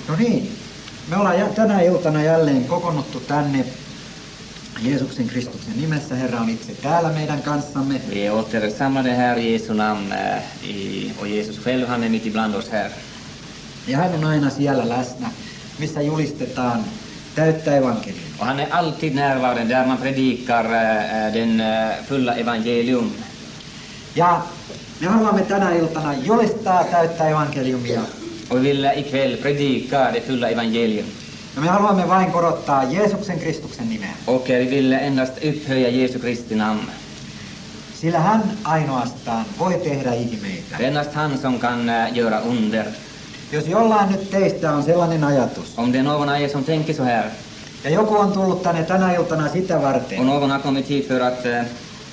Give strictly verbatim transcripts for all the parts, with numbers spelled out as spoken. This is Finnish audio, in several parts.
No niin, me ollaan tänä iltana jälleen kokoonnuttu tänne Jeesuksen Kristuksen nimessä. Herra on itse täällä meidän kanssamme. Vi är åter samlade här i Jesu namn eh, i, och Jesus själv han är mitt ibland oss här. Ja hän on aina siellä läsnä, missä julistetaan täyttä evankeliumia. Och han är alltid närvarande där man predikar eh, den eh, fulla evangelium. Ja me haluamme tänä iltana julistaa täyttä evankeliumia. Och vi vill ikväll predika det fulla evangelium. Ja me haluamme vain korottaa Jeesuksen Kristuksen nimeä. Och vi vill endast upphöja Jesu Kristi namn. Sillä hän ainoastaan voi tehdä ihmeitä. Det är endast han som kan eh, göra under. Jos jollain nyt teistä on sellainen ajatus, Om det är någon av er som tänker så här, ja joku on tullut tänne tänä iltana sitä och varten, någon har kommit hit för att eh,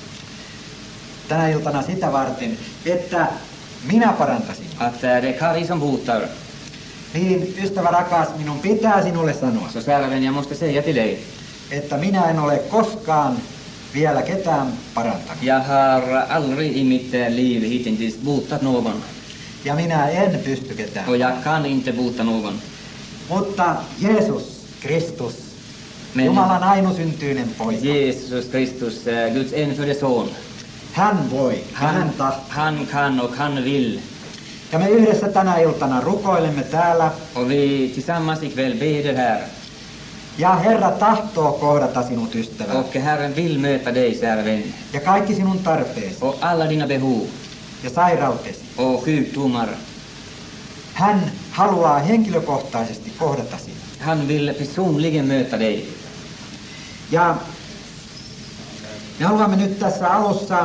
tänä iltana sitä varten, että minä parantasin, att eh, det är Kari som botar, niin ystävä rakas, minun pitää sinulle sanoa, så kära vän, jag måste säga till dig, että minä en ole koskaan vielä ketään parantanut. jag har aldrig i mitt eh, liv hittills botat någon. Ja minä en pysty ketään. Och jag kan inte bota någon. Mutta Jeesus Kristus, Men Jumalan ainusyntyinen poika, Jesus Kristus, eh, Guds enfödde son, hän voi, hän han, tahtoo. han kan och han vill. Ja me yhdessä tänä iltana rukoilemme täällä. Och vi tillsammans ikväll beder här. Ja Herra tahtoo kohdata sinut, ystävä. Och Herren vill möta dig, kära vän. Ja kaikki sinun tarpeesi Och alla dina behov ja sairautesi. och sjukdomar. Hän haluaa henkilökohtaisesti kohdata sinut. Han vill personligen möta dig. Ja me haluamme nyt tässä alussa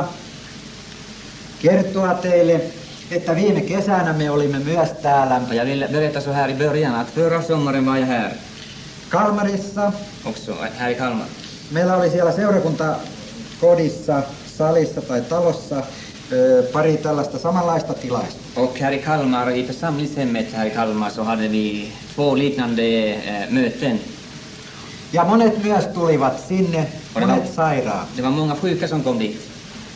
kertoa teille, että viime kesänä me olimme myös täällä Och jag vill berätta så här i början att förra sommaren var jag här. Kalmarissa. Också här i Kalmar. Meillä oli siellä seurakuntakodissa, salissa tai talossa ö, pari tällaista samanlaista tilaisuutta. Och här i Kalmar, i församlingshemmet här i Kalmar, så hade vi två liknande eh, möten. Ja monet myös tulivat sinne, monet sairaat. Det var många sjuka som kom dit.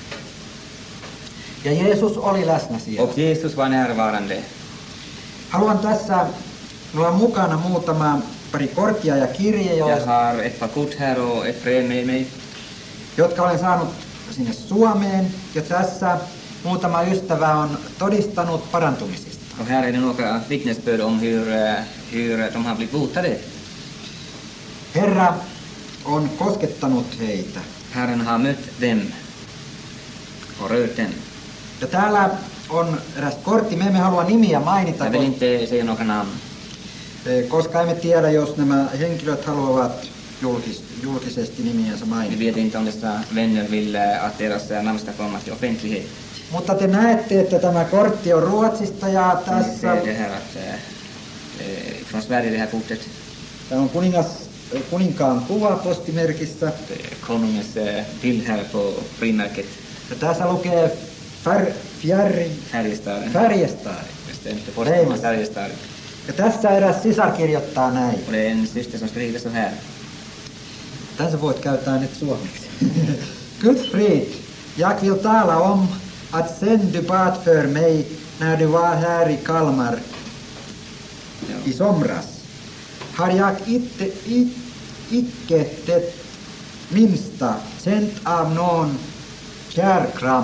Ja Jeesus oli läsnä siellä. Och Jesus var närvarande. Haluan tässä, minulla on mukana muutama pari korttia ja kirje, Jag joista, har ett par kort här och ett brev med mig. jotka olen saanut sinne Suomeen. Ja tässä muutama ystävä on todistanut parantumisista. Och här är det några vittnesbörd om hur, eh, hur de har blivit botade. Herra on koskettanut heitä. Herren har mött dem och rört dem. Ja täällä on eräs kortti, me emme halua nimiä mainita, Jag vill inte säga några namn. koska emme tiedä, jos nämä henkilöt haluavat julkis, julkisesti nimiänsä Vi mainita. vet inte om dessa vänner vill eh, att deras eh, namn ska komma till offentlighet. Mutta te näette, että tämä kortti on Ruotsista ja Ni tässä ser det här att, eh, eh, från Sverige det här kortet. tämä on kuningas, kuninkaan kuva postimerkissä. Det är konungens eh, bild här på frimärket. Ja tässä lukee fär, fjärri, Färjestaden. Färjestad. Just det, inte postnummer Färjestaden. Ja tässä eräs sisar kirjoittaa näin. Och det är en syster som skriver så här. Tässä voit käyttää nyt suomeksi. Gudfrid, jag vill tala om att sen du bad för mig när du var här i Kalmar i somras, har jag inte, i- icke det minsta känt av någon kärkramp.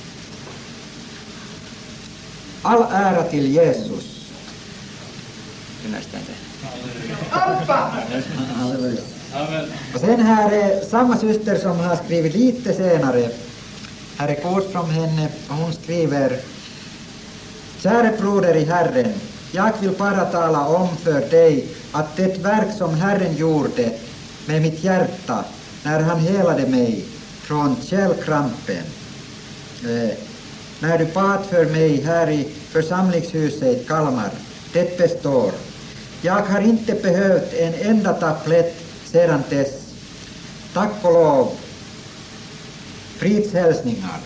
All ära till Jesus. Ymmärstän det. Halleluja. Och sen här är samma syster som har skrivit lite senare. Här är kort från henne och hon skriver: Käre broder i Herren, jag vill bara tala om för dig att det verk som Herren gjorde med mitt hjärta när han helade mig från kärlkrampen, eh, när du bad för mig här i församlingshuset i Kalmar, det består. Jag har inte behövt en enda tablett sedan dess. Tack och lov. Fridshälsningar.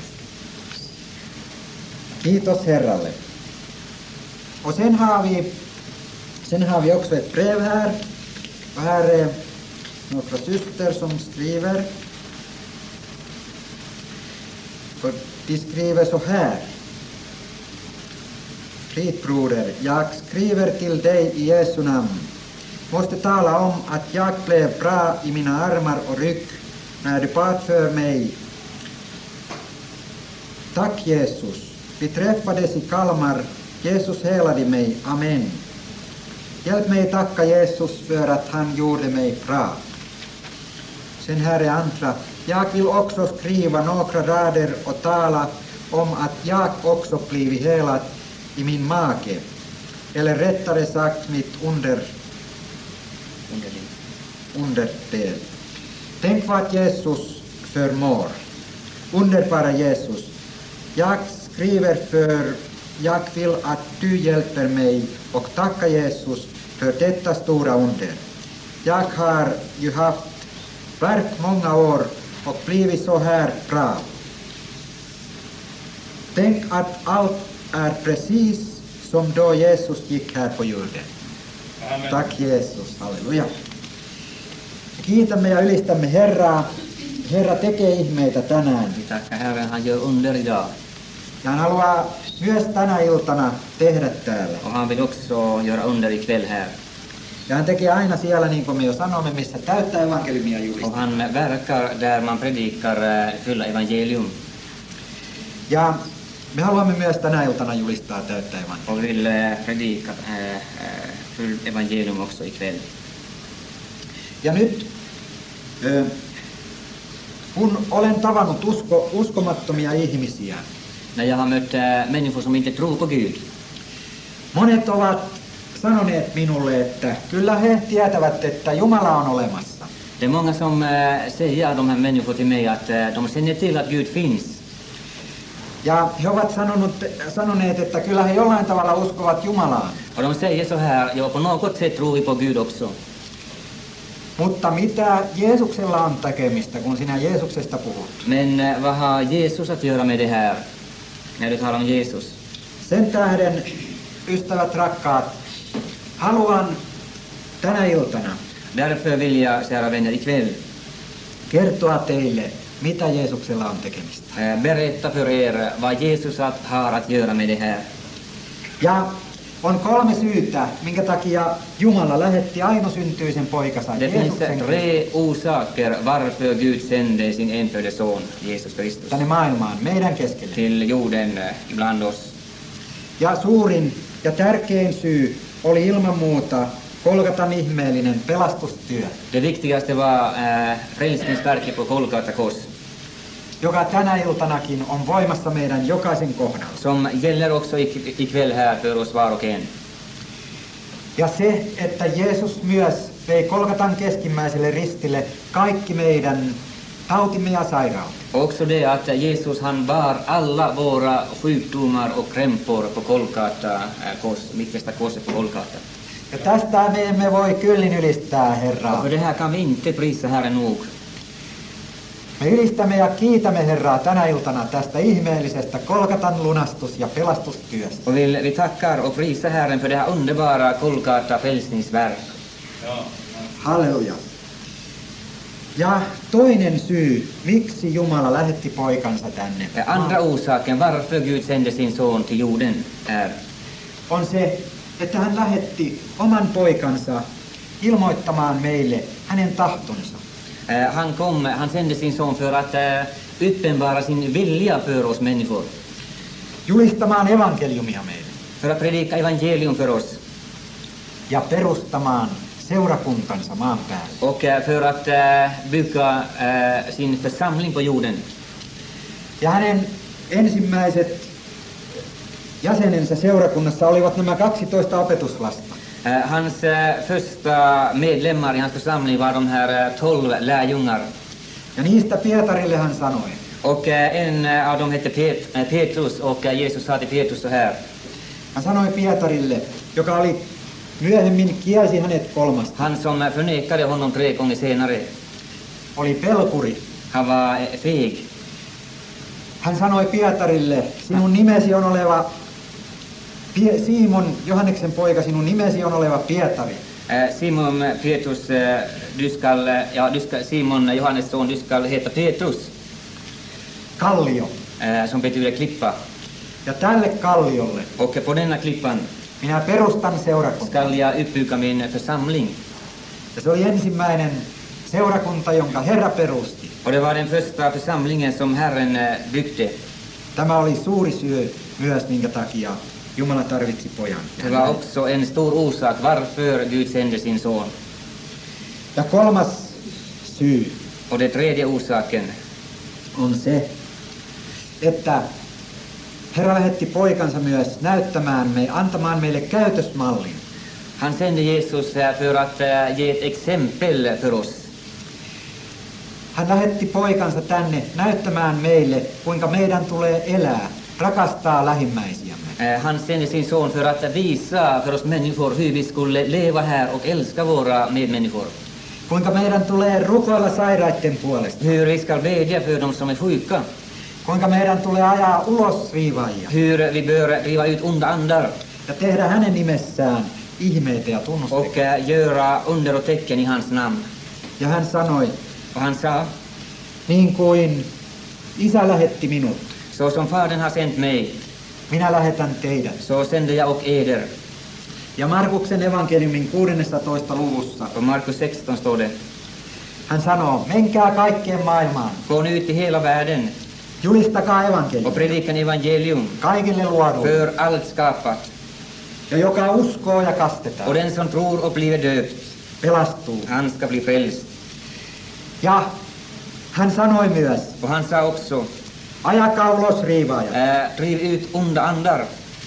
Kiitos Herralle. Och sen har vi sen har vi också ett brev här. Och här är några syster som skriver. Och de skriver så här. skitbroder, jag skriver till dig i Jesu namn. Måste tala om att jag blev bra i mina armar och rygg när du bad för mig. Tack Jesus. Vi träffades i Kalmar. Jesus helade mig. Amen. Hjälp mig tacka Jesus för att han gjorde mig bra. Sen här är andra. Jag vill också skriva några rader och tala om att jag också blivit helad i min mage. Eller rättare sagt mitt under, underdel. Tänk vad Jesus förmår. Underbara Jesus. Jag skriver för jag vill att du hjälper mig och tacka Jesus för detta stora under. Jag har ju haft verk många år och blivit så här bra. Tänk att allt är precis som då Jesus gick här på jorden. Amen. Tack Jesus, halleluja. Kiitämme ja ylistämme Herraa. Herra tekee ihmeitä tänään. Vi tackar Herren, han gör under idag. Ja hän haluaa myös tänä iltana tehdä täällä. Och han vill också göra under ikväll här. Ja hän tekee aina siellä, niin kuin me jo sanomme, missä täyttää evankeliumia Och julistaa. han verkar där man predikar eh, fulla evangelium. Ja me haluamme myös tänä iltana julistaa täyttä evankeliumia. Och vill eh, predika eh, eh, full evangelium också ikväll. Ja nyt, ö, kun olen tavannut usko, uskomattomia ihmisiä, När jag har mött äh, människor som inte tror på Gud. monet ovat sanoneet minulle, että kyllä he tietävät, että Jumala on olemassa. Det är många som äh, säger, de här människor till mig, att äh, de känner till att Gud finns. Ja he ovat sanonut, sanoneet, että kyllä he jollain tavalla uskovat Jumalaan. Och de säger så här, ja, på något sätt tror vi på Gud också. Mutta mitä Jeesuksella on tekemistä, kun sinä Jeesuksesta puhut? Men äh, vad har Jesus att göra med det här, när du talar om Jesus? Sen tähden, ystävät rakkaat, haluan tänä iltana Därför vill jag, kära vänner, ikväll kertoa teille, mitä Jeesuksella on tekemistä. äh, berätta för er vad Jesus att, har att göra med det här. Ja on kolme syytä, minkä takia Jumala lähetti ainosyntyisen poikansa Det finns Jeesuksen tre orsaker varför Gud sände sin enfödde son, Jesus Kristus, tänne maailmaan, meidän keskelle. till jorden äh, ibland oss. Ja suurin ja tärkein syy oli ilman muuta Golgatan ihmeellinen pelastustyö, Det viktigaste var äh, frälsningsverket på Golgata kors, joka tänä iltanakin on voimassa meidän jokaisen kohdalla. som gäller också ik- ikväll här för oss var och en. Ja se, että Jeesus myös vei Golgatan keskimmäiselle ristille kaikki meidän tautimme ja sairaudet. Också det att Jesus han bar alla våra sjukdomar och krämpor på Golgata äh, kors, mittersta korset på Golgata. Ja tästä me emme voi kyllin ylistää Och Herraa. för det här kan vi inte prisa Herren nog. Me ylistämme ja kiitämme Herraa tänä iltana tästä ihmeellisestä Golgatan lunastus- ja pelastustyöstä. Och vi, vi tackar och prisar Herren för det här underbara Golgata frälsningsverk. Halleluja. Ja toinen syy, miksi Jumala lähetti poikansa tänne, Äh, Andra orsaken varför Gud sände sin son till jorden är on se, että hän lähetti oman poikansa ilmoittamaan meille hänen tahtonsa. äh, han kom, han sände sin son för att äh, uppenbara sin vilja för oss människor. Julistamaan evankeliumia meille För att predika evangelium för oss. ja perustamaan seurakuntansa maan päälle. Och äh, för att äh, bygga äh, sin församling på jorden. Ja hänen ensimmäiset jäsenensä seurakunnassa olivat nämä kaksitoista opetuslasta. Äh, hans äh, första medlemmar i hans församling var de här äh, tolv lärjungar. Ja niistä Pietarille hän sanoi, Och äh, en äh, av dem hette Pet, äh, Petrus, och äh, Jesus sa till Petrus så här. hän sanoi Pietarille, joka oli myöhemmin kielsi hänet kolmasta, Han som äh, förnekade honom tre gånger senare, oli pelkuri. han var äh, feg. Hän sanoi Pietarille, sinun nimesi on oleva, Pie- Simon, Johanneksen poika, sinun nimesi on oleva Pietari. Äh, Simon äh, Petrus, äh, du skall, äh, ja, du skall, Simon äh, Johannes son, du skall heta Petrus, Kallio. äh, som betyder klippa. Ja tälle kalliolle Och på denna klippan minä perustan seurakunnan. skall jag uppbygga min församling. Ja se oli ensimmäinen seurakunta, jonka Herra perusti. Och det var den första församlingen som Herren eh, byggde. Tämä oli suuri syy myös, minkä takia Jumala tarvitsi pojan. Det var också en stor orsak varför Gud sände sin son. Ja kolmas syy Och det tredje orsaken on se, että Herra lähetti poikansa myös näyttämään me, antamaan meille käytösmallin. Han sände Jesus eh, för att eh, ge ett exempel för oss. Hän lähetti poikansa tänne näyttämään meille, kuinka meidän tulee elää, rakastaa lähimmäisiämme. Eh, Han sände sin son för att visa för oss människor hur vi skulle leva här och älska våra medmänniskor. Kuinka meidän tulee rukoilla sairaiden puolesta. Hur vi ska bedja för dem som är sjuka. Kuinka meidän tulee ajaa ulos riivaajia. Hur vi bör driva ut onda andar Ja tehdä hänen nimessään ihmeitä ja och tunnustekoja. eh, göra under och tecken i hans namn. Ja hän sanoi, Och han sa, niin kuin Isä lähetti minut, så som Fadern har sänt mig, minä lähetän teidät. så sänder jag och eder. Ja Markuksen evankeliumin kuudennessatoista luvussa På Markus sexton står det, hän sanoo, menkää kaikkeen maailmaan, gå nu ut i hela världen julistakaa och evankeliumia predika evangelium kaikille luoduille. för allt skapat. Ja joka uskoo ja Och kastetaan, den som tror och blir döpt, pelastuu. han ska bli frälst. Ja hän sanoi myös, Och han sa också, ajakaa ulos riivaajat äh, driv ut onda andar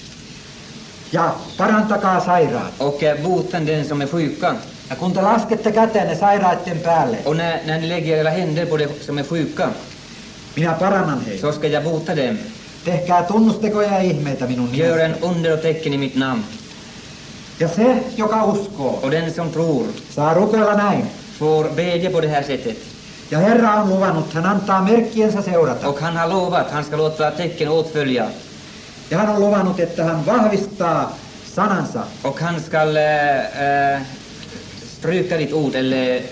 ja parantakaa sairaat. och äh, bota den som är sjuka. Ja kun te laskette kätenne sairaiden päälle, Och när, när ni lägger era händer på de som är sjuka, minä parannan heitä. så ska jag bota dem. Tehkää tunnustekoja ja ihmeitä minun Gör en nimessäni. under och tecken i mitt namn. Ja se, joka uskoo, Och den som tror saa rukoilla näin. får bedja på det här sättet. Ja Herra on luvannut, hän antaa merkkiensä seurata. Och han har lovat, han ska låta tecken åtfölja. Ja hän on luvannut, että hän vahvistaa sanansa. Och han ska äh, äh, stryka ditt ord, eller...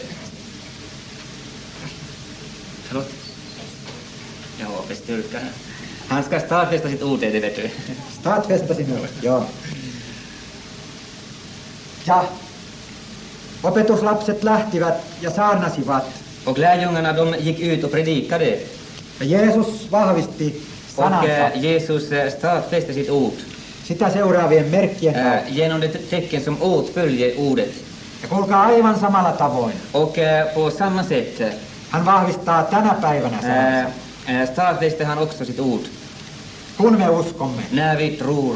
Förlåt? Ja, bestyrka. Han ska stadfästa sitt ord, det vet du. Stadfästa sinua. Joo. Ja opetuslapset lähtivät ja saarnasivat. Och lärjungarna, de gick ut och predikade. Ja Jeesus vahvisti Och sanansa äh, Jesus äh, stadfäste sitt ord sitä seuraavien merkkien äh, kautta. genom det tecken som åtföljer ordet. Ja kuulkaa aivan samalla tavoin. Och äh, på samma sätt Hän vahvistaa tänä päivänä äh, sanansa. äh, stadfäste han också sitt ord. Kun me uskomme. När vi tror.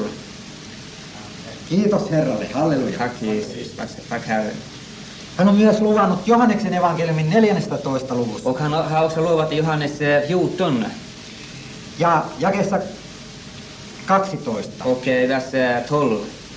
Kiitos Herralle. Halleluja. Tack Jesus, tack, tack Herren. Hän on myös luvannut Johanneksen evankeliumin neljännentoista luvussa. Och han har också lovat i Johannes äh, fjorton Ja jakeessa kaksitoista. och äh, vers äh, tolv.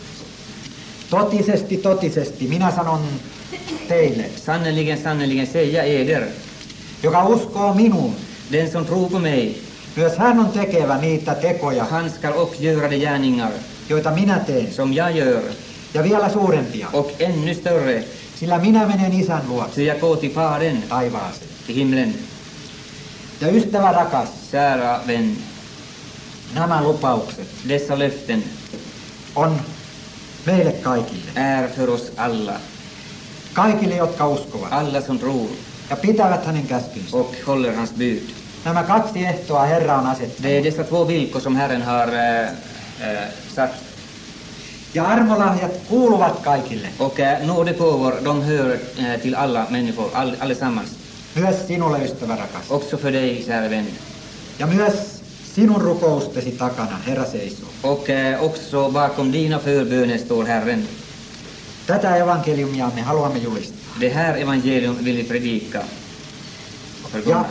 Totisesti, totisesti, minä sanon teille, Sannerligen, sannerligen säger jag eder, joka uskoo minuun, den som tror på mig, myös hän on tekevä niitä tekoja, han skall också göra de gärningar joita minä teen, som jag gör, ja vielä suurempia, och ännu större, sillä minä menen Isän så luokse jag går till Fadern, taivaaseen. till himlen. Ja ystävä rakas, Kära vän, nämä lupaukset dessa löften on meille kaikille, är för oss alla, kaikille, jotka uskovat alla som tror ja pitävät hänen käskynsä. och håller hans bud. Nämä kaksi ehtoa Herra on Det är asettanut. dessa två villkor som Herren har äh, äh, satt. Ja armolahjat kuuluvat kaikille, Och äh, nådegåvor, de hör äh, till alla människor, all, allesammans. myös sinulle, ystävä rakas. Också för dig, kära vän. Ja myös sinun rukoustesi takana Herra seisoo. Och äh, också bakom dina förböner står Herren. Tätä evankeliumia me haluamme julistaa. Det här evangelium vill vi predika. Och Ja förkunna.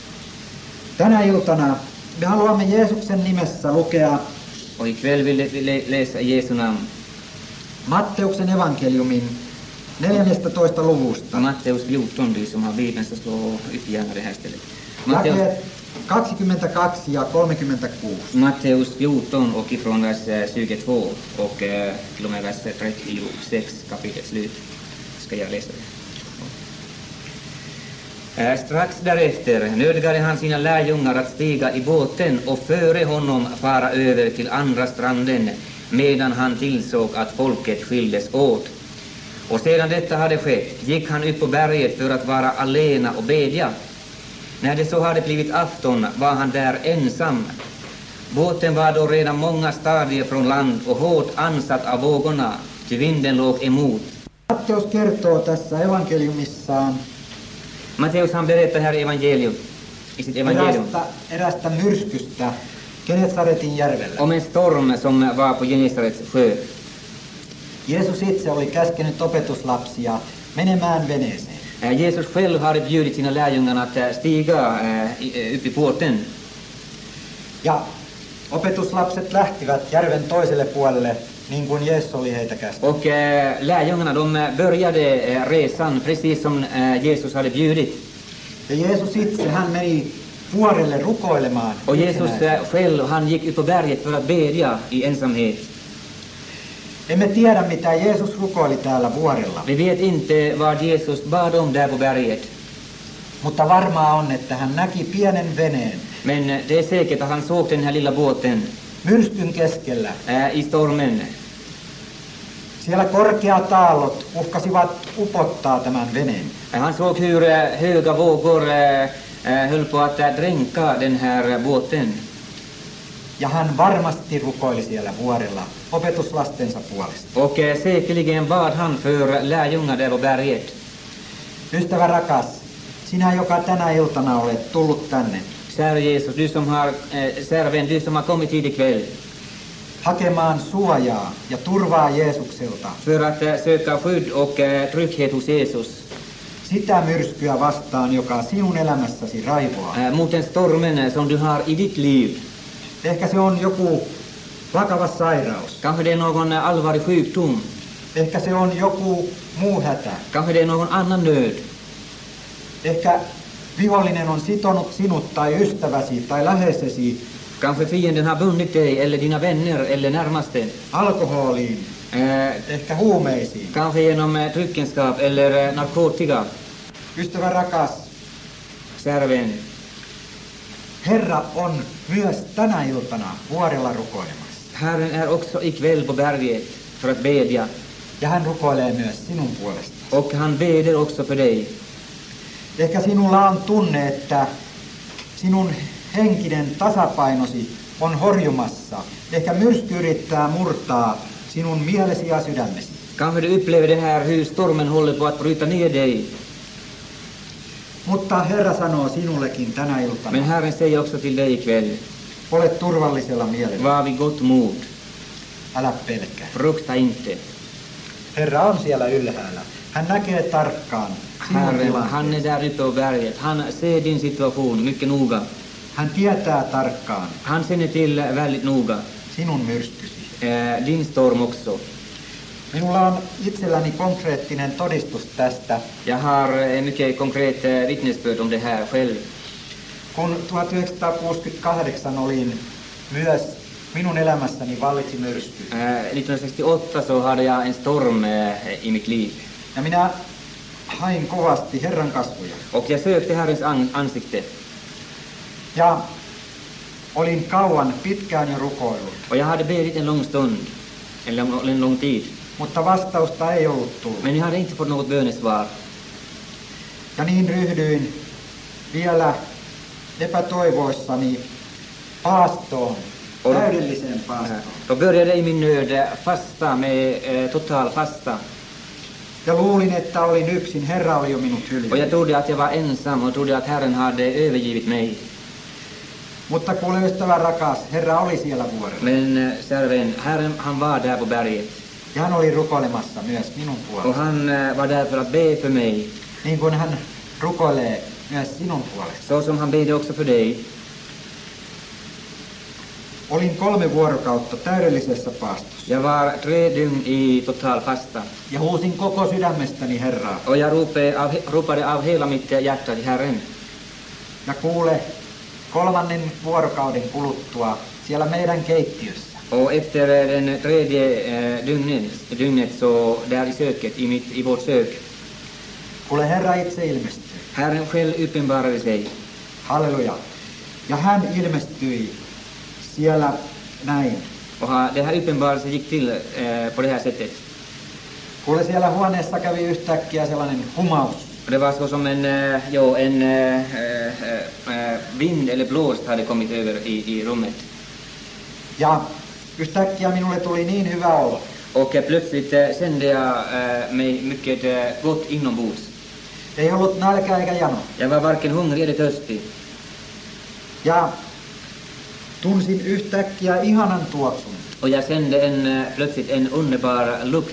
tänä iltana me haluamme Jeesuksen nimessä lukea Och ikväll vill vi lä- läsa Jesu namn. Matteuksen evankeliumin neljännestätoista luvusta. Matteus fjorton, du som har Bibeln, så slå upp gärna det här stället. Matteus, Jakeet kaksikymmentäkaksi ja kolmekymmentäkuusi. Matteus fjorton och ifrån vers eh, tjugotvå och eh, till och med vers trettiosex, kapitlet slut, ska jag läsa det. Eh, Strax därefter nödgade han sina lärjungar att stiga i båten och före honom fara över till andra stranden, medan han tillsåg att folket skildes åt. Och sedan detta hade skett gick han upp på berget för att vara alena och bedja. När det så hade blivit afton var han där ensam. Båten var då redan många stadier från land och hårt ansatt av vågorna, ty vinden låg emot. Matteus kertoo tässä evankeliumissaan Matteus han berättar här i evangelium, i sitt evangelium erästä, erästä myrskystä Genesaretin järvellä. om en storm som var på Genesarets sjö. Jeesus itse oli käskenyt opetuslapsia menemään veneeseen. Eh, Jesus själv hade bjudit sina lärjungar att eh, stiga eh, i- upp i båten. Ja opetuslapset lähtivät järven toiselle puolelle, niin kuin Jeesus oli heitä käskenyt. Och eh, lärjungarna de började eh, resan precis som eh, Jesus hade bjudit. Ja Jeesus itse, hän meni vuorelle rukoilemaan. Och Jesus itsenäisesti. eh, själv han gick upp på berget för att bedja i ensamhet. Emme tiedä, mitä Jeesus rukoili täällä vuorella, Vi vet inte vad Jesus bad om där på berget. mutta varmaa on, että hän näki pienen veneen Men eh, det är säkert att han såg den här lilla båten myrskyn keskellä. eh, i stormen. Siellä korkeat aallot uhkasivat upottaa tämän veneen. Eh, Han såg hur eh, höga vågor eh, eh, höll på att eh, dränka den här eh, båten. Ja hän varmasti rukoili siellä vuorella opetuslastensa puolesta. Och eh, säkerligen bad han för lärjungar där på berget. Ystävä rakas, sinä joka tänä iltana olet tullut tänne Kära Jesus, du som har, eh, kära vän, du som har kommit hit ikväll hakemaan suojaa ja turvaa Jeesukselta, för att eh, söka skydd och eh, trygghet hos Jesus. sitä myrskyä vastaan, joka sinun elämässäsi raivoaa. Eh, mot den stormen eh, som du har i ditt liv. Ehkä se on joku vakava sairaus. Kanske det är någon eh, allvarlig sjukdom. Ehkä se on joku muu hätä. Kanske det är någon annan nöd. Ehkä vihollinen on sitonut sinut tai ystäväsi tai läheisesi Kanske fienden har bundit dig eller dina vänner eller närmaste. alkoholiin, Eh, ehkä huumeisiin. kanske genom eh, dryckenskap eller eh, narkotika. Ystävä rakas, Kära vän, Herra on myös tänä iltana vuorella rukoilemassa. Herren är också ikväll på berget för att bedja. Ja hän rukoilee myös sinun puolesta. Och han beder också för dig. Ehkä sinulla on tunne, että sinun henkinen tasapainosi on horjumassa. Ehkä myrsky yrittää murtaa sinun mielesi ja sydämesi. Kanske du upplever det här hur stormen håller på att bryta ner dig. Mutta Herra sanoo sinullekin tänä Men iltana, Herren säger också till dig ikväll, ole turvallisella mielellä, var vid gott mod, älä pelkää. frukta inte. Herra on siellä ylhäällä. Hän näkee tarkkaan sinun Herren, han är tilanteesi. där uppe på berget. Han ser din situation mycket noga. Hän tietää tarkkaan Han känner till väldigt noga sinun myrskysi. eh, din storm också. Minulla on itselläni konkreettinen todistus tästä. Jag har eh, mycket konkret eh, vittnesbörd om det här själv. Kun tuhatyhdeksänsataakuusikymmentäkahdeksan olin myös minun elämässäni vallitsi myrsky. Eh, nittonhundrasextioåtta så hade jag en storm eh, i mitt liv. Ja minä hain kovasti Herran kasvoja. Och jag sökte Herrens an- ansikte. Ja olin kauan pitkään jo rukoillut, Och jag hade bedit en lång stund, en lång, en lång tid. mutta vastausta ei ollut tullut. Men jag hade inte fått något bönesvar. Ja niin ryhdyin vielä epätoivoissani paastoon, Ol- täydelliseen Eh, paastoon. Då började i min nöd eh, fasta med eh, total fasta. Ja luulin, että olin yksin, Herra oli jo minut Och jag hylännyt. trodde att jag var ensam och trodde att Herren hade övergivit mig. Mutta kuule ystävä rakas, Herra oli siellä vuorella. Men eh, kära vän, Herren han var där på berget. Ja hän oli rukoilemassa myös minun Och puolestani. han eh, var där för att be för mig. Niin kuin hän rukoilee myös sinun puolestasi. Så som han bedde också för dig. Olin kolme vuorokautta täydellisessä paastossa. Jag var tre dygn i total fasta. Ja huusin koko sydämestäni Herraa. Och jag ropade av, ropade av hela mitt hjärta till Herren. Ja kuule, kolmannen vuorokauden kuluttua siellä meidän keittiössä Och efter eh, den tredje eh, dygnet, dygnet så där i köket, i, mitt, i vårt kök, kuule Herra itse ilmestyi. Herren själv uppenbarade sig. Halleluja. Ja hän ilmestyi siellä näin. Och ha- det här uppenbarelsen gick till eh, på det här sättet. Kuule, siellä huoneessa kävi yhtäkkiä sellainen humaus. Och det var så som en, eh, jo, en eh, eh, eh, vind eller blåst hade kommit över i, i rummet. Ja yhtäkkiä minulle tuli niin hyvä olo. Och eh, plötsligt eh, kände jag eh, mig mycket eh, gott inombords. Ei ollut nälkä eikä jano. Jag var varken hungrig eller törstig. Ja tunsin yhtäkkiä ihanan tuoksun. Och jag kände en, eh, plötsligt en underbar lukt.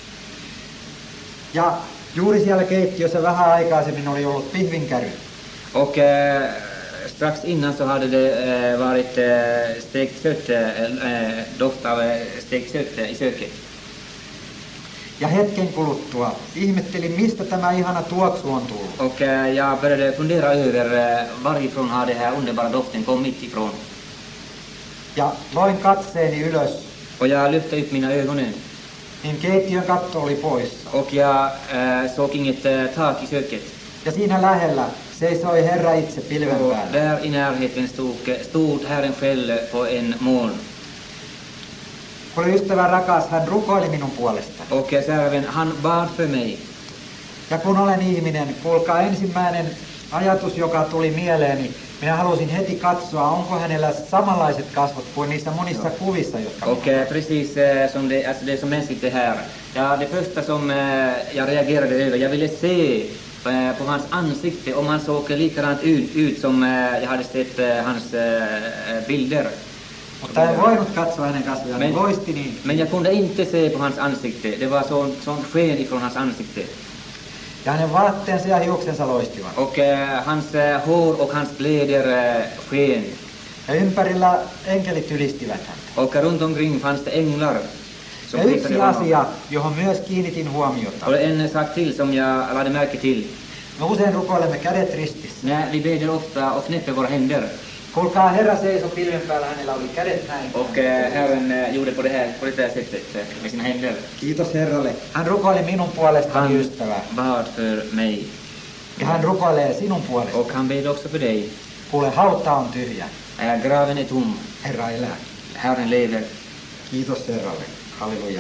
Ja juuri siellä keittiössä vähän aikaisemmin oli ollut pihvinkäry. Och eh, strax innan så hade det eh, varit eh, stekt kött, eh, doft av eh, stekt kött eh, i köket. Ja hetken kuluttua ihmettelin, mistä tämä ihana tuoksu on tullut. Och eh, jag började fundera över eh, varifrån har det här underbara doften kommit ifrån. Ja loin katseeni ylös, Och jag lyfte upp mina ögonen. niin keittiön katto oli pois. Och jag eh, såg inget eh, tak i köket. Ja siinä lähellä seisoi Herra itse pilven Och päällä. där i närheten stod, stod Herren själv på en moln. Kuule ystävä rakas, hän rukoili minun puolesta. Och eh, kära vän, han bad för mig. Ja kun olen ihminen, kuulkaa ensimmäinen ajatus, joka tuli mieleeni, minä halusin heti katsoa, onko hänellä samanlaiset kasvot kuin niissä monissa kuvissa, jotka Och eh, precis eh, som det, alltså det som mänskligt det här. Ja, det första som eh, jag reagerade över, jag ville se eh, på hans ansikte om han såg likadant ut, ut som eh, jag hade sett eh, hans eh, bilder. Mutta en voinut katsoa hänen kasvojaan, Men- niin loisti niin. Men jag kunde inte se på hans ansikte. Det var sån, sån sken ifrån hans ansikte. Ja hänen vaatteensa ja hiuksensa loistivat. Och eh, hans eh, hår och hans kläder eh, sken. Ja ympärillä enkelit ylistivät häntä. Och runt omkring fanns det änglar. Som Ja prisade yksi honom. asia, johon myös kiinnitin huomiota. Och en sak till som jag lade märke till. Me usein rukoilemme kädet ristissä. När vi beder ofta och knäpper våra händer. Kuulkaa, Herra seisoi pilven päällä, hänellä oli kädet näin. Och eh, Herren eh, gjorde på det här, på det här sättet eh, med sina händer. Kiitos Herralle. Hän rukoili minun puolestani, Han ystävä. bad för mig. Ja hän rukoilee sinun puolestasi. Och han bed också för dig. Kuule, hauta on tyhjä. Eh, graven är tom. Herra elää. Herren lever. Kiitos Herralle. Halleluja.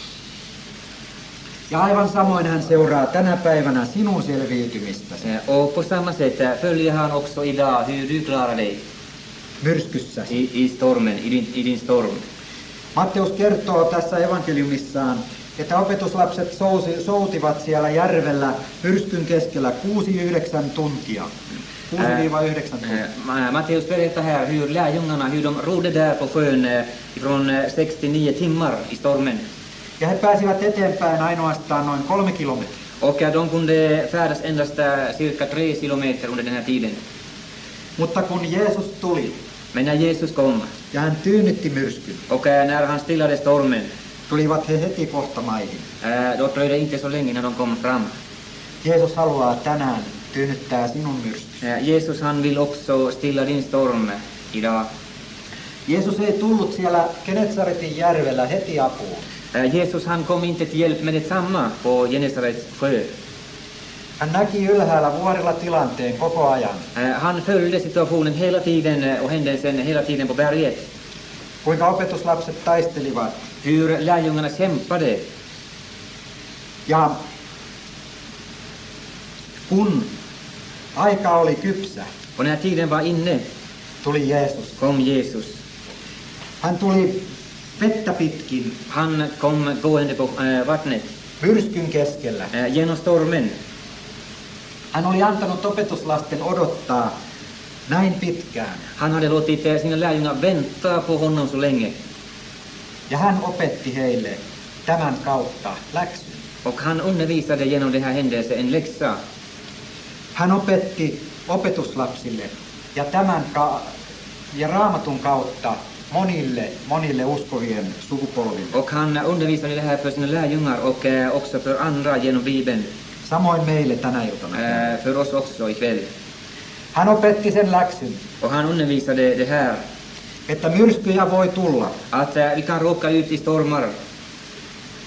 Ja aivan samoin hän seuraa tänä päivänä sinun selviytymistäsi Eh, och på samma sätt eh, följer han också idag hur du klarar dig myrskyssäsi. i, i stormen, i din, i din storm. Matteus kertoo tässä evankeliumissaan, että opetuslapset sousi, soutivat siellä järvellä myrskyn keskellä kuusi yhdeksän tuntia. kuusi yhdeksän tuntia. Eh, Matteus berättar här hur lärjungarna, hur de rodde där på sjön eh, från eh, sex till nio timmar i stormen. Ja he pääsivät eteenpäin ainoastaan noin kolme kilometriä. Och eh, de kunde färdas endast eh, cirka tre kilometer under den här tiden. Mutta kun Jeesus tuli Men när Jesus kom ja hän tyynnytti myrskyn, och eh, när han stillade stormen, tulivat he heti kohta maihin. eh, då dröjde det inte så länge när de kom fram. Jeesus haluaa tänään tyynnyttää sinun myrskyn. Eh, Jesus han vill också stilla din storm idag. Jeesus ei tullut siellä Genetsaretin järvellä heti apuun. Eh, Jesus han kom inte till hjälp med detsamma på Genesarets sjö. Hän näki ylhäällä vuorilla tilanteen koko ajan. Eh, Han följde situationen hela tiden eh, och händelsen hela tiden på berget. Kuinka opetuslapset taistelivat. Hur lärjungarna kämpade. Ja kun aika oli kypsä, Och när tiden var inne tuli Jeesus. kom Jesus. Hän tuli vettä pitkin, Han kom gående på eh, vattnet myrskyn keskellä. eh, genom stormen. Hän oli antanut opetuslasten odottaa näin pitkään. Han hade låtit eh, sina lärjungar vänta på honom så länge. Ja hän opetti heille tämän kautta läksyn. Och han undervisade genom den här händelsen en läxa. Hän opetti opetuslapsille ja tämän ka- ja Raamatun kautta monille, monille uskovien sukupolville. Och han undervisade det här för sina lärjungar och eh, också för andra genom Bibeln. Samoin meille tänä iltana. Eh, för oss också ikväll. Hän opetti sen läksyn, Och han undervisade det här. että myrskyjä voi tulla. Att eh, vi kan råka ut i stormar.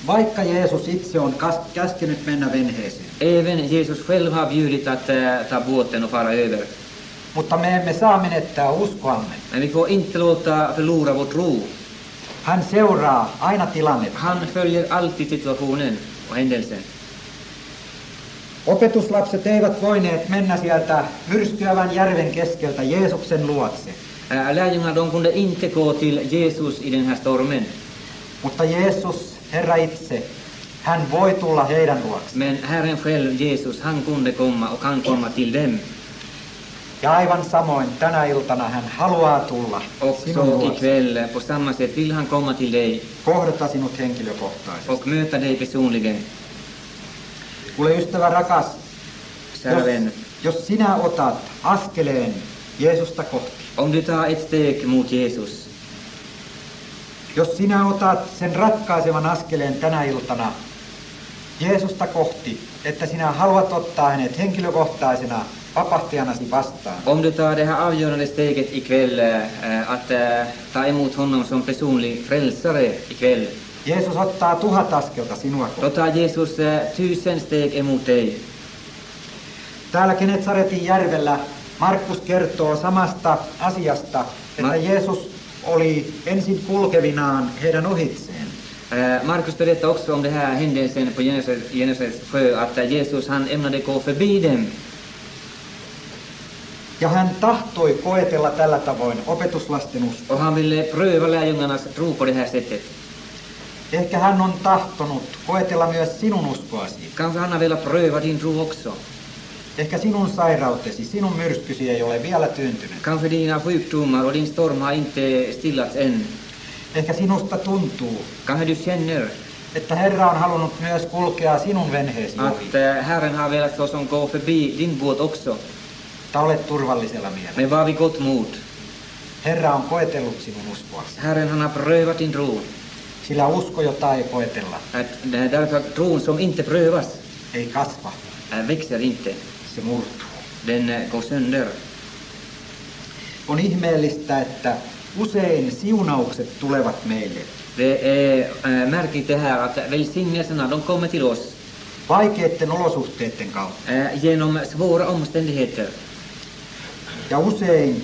vaikka Jeesus itse on kas- käskenyt mennä venheeseen. Även Jesus själv har bjudit att eh, ta båten och fara över. Mutta me emme saa menettää uskoamme. Men vi får inte låta förlora vår tro. Hän seuraa aina tilannetta. Han följer alltid situationen och händelsen. Opetuslapset eivät voineet mennä sieltä myrskyävän järven keskeltä Jeesuksen luokse. Äh, Lärjungarna de kunde inte gå till Jesus i den här stormen. Mutta Jeesus, Herra itse, hän voi tulla heidän luokse. Men Herren själv, Jesus, han kunde komma och kan komma till dem. Ja aivan samoin tänä iltana hän haluaa tulla sinun Också luokse, ikväll, på samma sätt vill han komma till dig kohdata sinut henkilökohtaisesti. och möta dig personligen. Kuule ystävä rakas, Kära jos, vän, jos sinä otat askeleen Jeesusta kohti, om du tar ett steg mot Jesus, jos sinä otat sen ratkaisevan askeleen tänä iltana Jeesusta kohti, että sinä haluat ottaa hänet henkilökohtaisena vapahtajanasi vastaan, om du tar det här avgörande steget ikväll, äh, att äh, ta emot honom som personlig frälsare ikväll, Jeesus ottaa tuhat askelta sinua då kohti. tar Jesus äh, tusen steg emot dig. Täällä Genesaretin järvellä Markus kertoo samasta asiasta, että Ma- Jeesus oli ensin kulkevinaan heidän ohitseen. Äh, Markus berättar också om det här händelsen på Genesaret- Genesarets sjö, att äh, Jesus han ämnade gå förbi dem. Ja hän tahtoi koetella tällä tavoin opetuslasten uskoa. Och han ville pröva lärjungarnas tro på det här sättet. Ehkä hän on tahtonut koetella myös sinun uskoasi. Kanske han har velat pröva din tro också. Ehkä sinun sairautesi, sinun myrskysi ei ole vielä tyyntynyt. Kanske dina sjukdomar och din storm har inte stillats än. Ehkä sinusta tuntuu, Kanske du känner että Herra on halunnut myös kulkea sinun venheesi ohi. att äh, Herren har velat såsom gå förbi din båt också. Että olet turvallisella mielellä. Men var vid gott mod. Herra on koetellut sinun uskoasi. Herren han har prövat din tro. Sillä usko, jota ei koetella, Att, äh, därför att tron som inte prövas ei kasva, äh, växer inte. se murtuu. Den äh, går sönder. On ihmeellistä, että usein siunaukset tulevat meille Det är äh, märkligt det här att välsignelserna de kommer till oss vaikeiden olosuhteiden kautta. äh, genom svåra omständigheter. Ja usein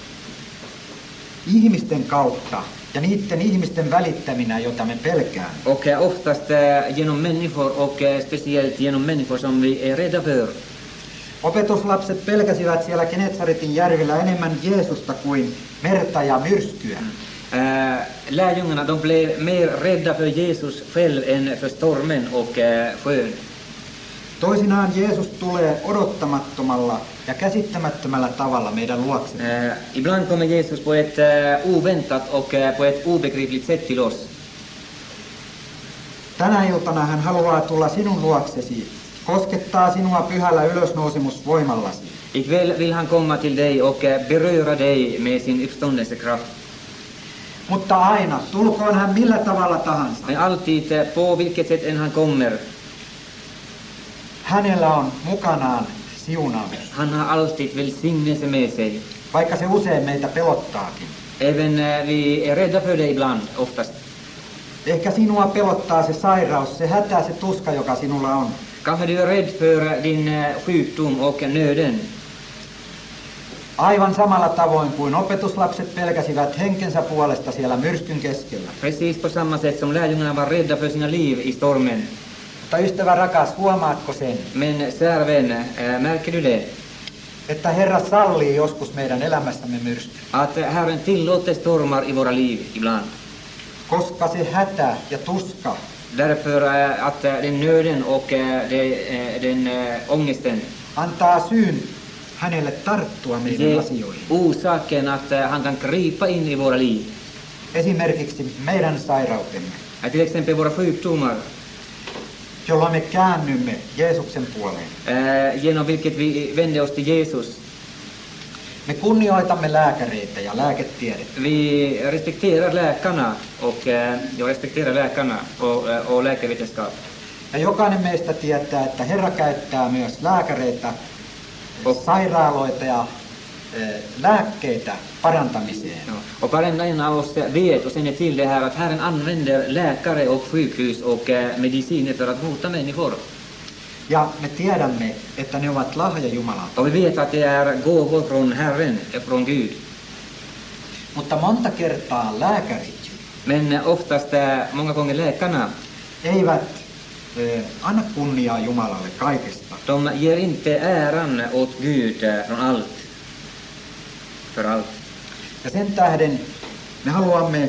ihmisten kautta ja niiden ihmisten välittäminä, jota me pelkäämme. Och äh, oftast äh, genom människor och äh, speciellt genom människor som vi är rädda för. Opetuslapset pelkäsivät siellä Genesaretin järvellä enemmän Jeesusta kuin merta ja myrskyä. Äh, lärjungarna de blev mer rädda för Jesus själv än för stormen och äh, sjön. Toisinaan Jeesus tulee odottamattomalla ja käsittämättömällä tavalla meidän luoksemme. Äh, ibland kommer Jesus på ett äh, oväntat och äh, på ett obegripligt sätt till oss. Tänä iltana hän haluaa tulla sinun luoksesi, koskettaa sinua pyhällä ylösnousemusvoimallasi. Ikväll vill han komma till dig och äh, beröra dig med sin uppståndelsekraft. Mutta aina, tulkoon hän millä tavalla tahansa, Men alltid, äh, på vilket sätt än han kommer, hänellä on mukanaan siunaus, han har alltid välsignelse med sig. vaikka se usein meitä pelottaakin. Även äh, vi är rädda för det ibland, oftast. Ehkä sinua pelottaa se sairaus, se hätä, se tuska, joka sinulla on. Kanske du är rädd för din äh, sjukdom och nöden. Aivan samalla tavoin kuin opetuslapset pelkäsivät henkensä puolesta siellä myrskyn keskellä. Precis på samma sätt som lärjungarna var rädda för sina liv i stormen. Mutta ystävä rakas, huomaatko sen, Men kära vän, äh, märker du det? että Herra sallii joskus meidän elämässämme myrskyn, Att Herren tillåter stormar i våra liv ibland. koska se hätä ja tuska, Därför äh, att äh, den nöden och äh, det, äh, den äh, ångesten antaa syyn hänelle tarttua meidän ger asioihin. orsaken att äh, han kan krypa in i våra liv. Esimerkiksi meidän sairautemme, Äh, till exempel våra sjukdomar, jolloin me käännymme Jeesuksen puoleen. äh, genom vilket vi vänder oss till Jesus. Me kunnioitamme lääkäreitä ja lääketiedettä. Vi respekterar läkarna och äh, jag respekterar läkarna och, äh, och läkarvetenskap. Ja jokainen meistä tietää, että Herra käyttää myös lääkäreitä, sairaaloita ja eh, lääkkeitä parantamiseen. Ja. Och varenda en av oss vet och känner till det här att Herren använder läkare och sjukhus och eh, mediciner för att bota människor. Ja me tiedämme, että ne ovat lahja Jumalalta. Och vi vet att det är gåvor från Herren, från Gud. Mutta monta kertaa lääkärit Men oftast, eh, många gånger läkarna, eivät eh, anna kunniaa Jumalalle kaikesta. de ger inte äran åt Gud eh, från allt. För allt. Ja sen tähden me haluamme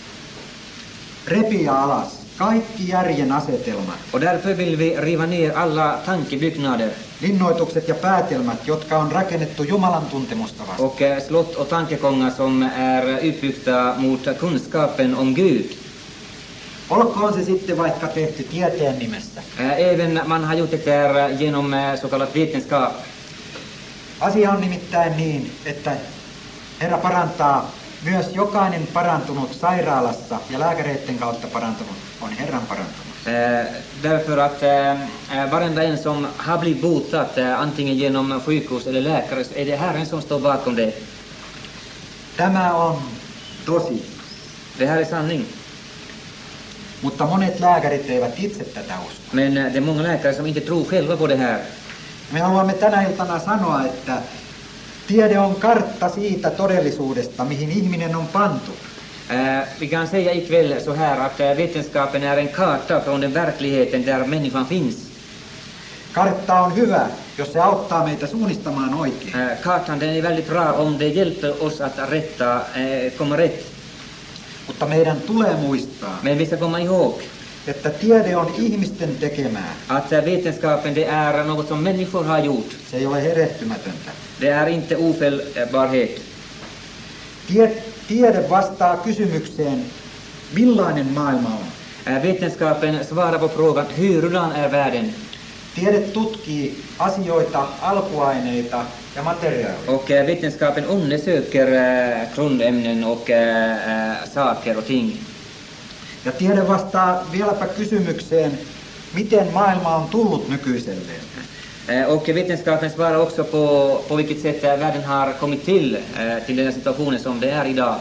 repiä alas kaikki järjen asetelmat, Och därför vill vi riva ner alla tankebyggnader linnoitukset ja päätelmät, jotka on rakennettu Jumalan tuntemusta vastaan. och eh, slott och tankegångar som är utbyggda mot kunskapen om Gud. Olkoon se sitten vaikka tehty tieteen nimessä. Eh, Även man har gjort det där genom eh, så kallad vetenskap. Asia on nimittäin niin, että Herra parantaa myös jokainen parantunut sairaalassa ja lääkäreiden kautta parantunut on Herran parantunut. Eh, därför att eh, varenda en som har blivit botat, eh, antingen genom sjukhus eller läkare, så är det Herren som står bakom det. Tämä on tosi, Det här är sanning. mutta monet lääkärit eivät itse tätä usko. Men eh, det är många läkare som inte tror själva på det här. Me haluamme tänä iltana sanoa, että tiede on kartta siitä todellisuudesta, mihin ihminen on pantu. Eh, vi kan säga ikväll så här att eh, vetenskapen är en karta från den verkligheten där människan finns. Kartta on hyvä, jos se auttaa meitä suunnistamaan oikein. Eh, kartan den är väldigt bra om det hjälper oss att rätta, eh, komma rätt. Mutta meidän tulee muistaa, Men vi ska komma ihåg että tiede on ihmisten tekemää. att eh, vetenskapen det är något som människor har gjort. Se ei ole erehtymätöntä. Det är inte ofelbarhet. Tie, tiede vastaa kysymykseen, millainen maailma on. Eh, Vetenskapen svarar på frågan hurdan är världen? Tiede tutkii asioita, alkuaineita ja materiaaleja. Och eh, vetenskapen undersöker eh, grundämnen och eh, eh, saker och ting. Ja tiede vastaa vieläpä kysymykseen, miten maailma on tullut nykyiselleen. Eh, Och vetenskapen svarar också på, på vilket sätt eh, världen har kommit till, eh, till den situationen som det är idag.